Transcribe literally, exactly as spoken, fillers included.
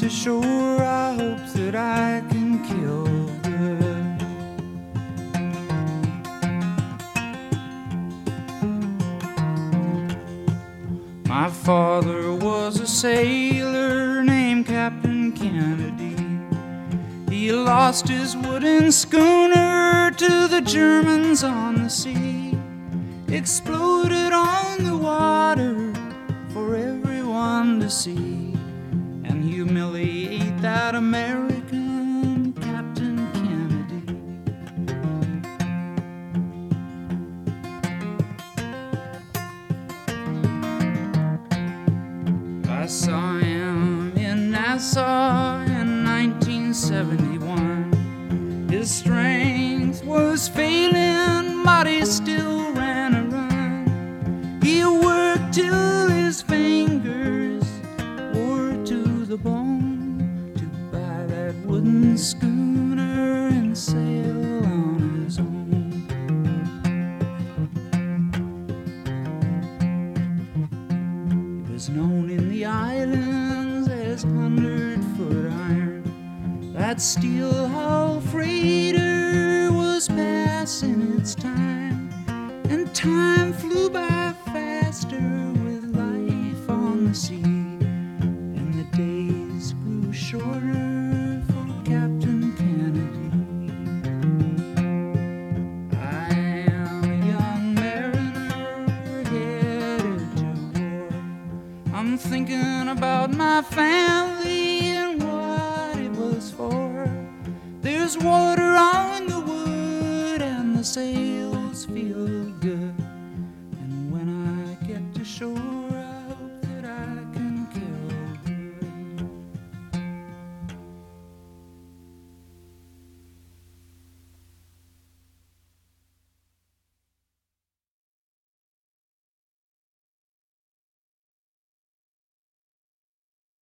shore, I hope that I can kill good. My father was a sailor named Captain Kennedy. He lost his wooden schooner to the Germans on the sea. Exploded on the water for everyone to see, and humiliate that American Captain Kennedy. I saw him in Nassau in nineteen seventy-one. His strength was failing, but he still ran a run. He worked till his fingers wore to the bone to buy that wooden schooner and sail on his own. He was known in the islands as Hundred Foot Iron. That steel-hull freighter was passing its time, and time flew by faster with life on the sea, and the days grew shorter for Captain Kennedy. I am a young mariner headed to war. I'm thinking about my family and what it was for. There's water on the wood and the sail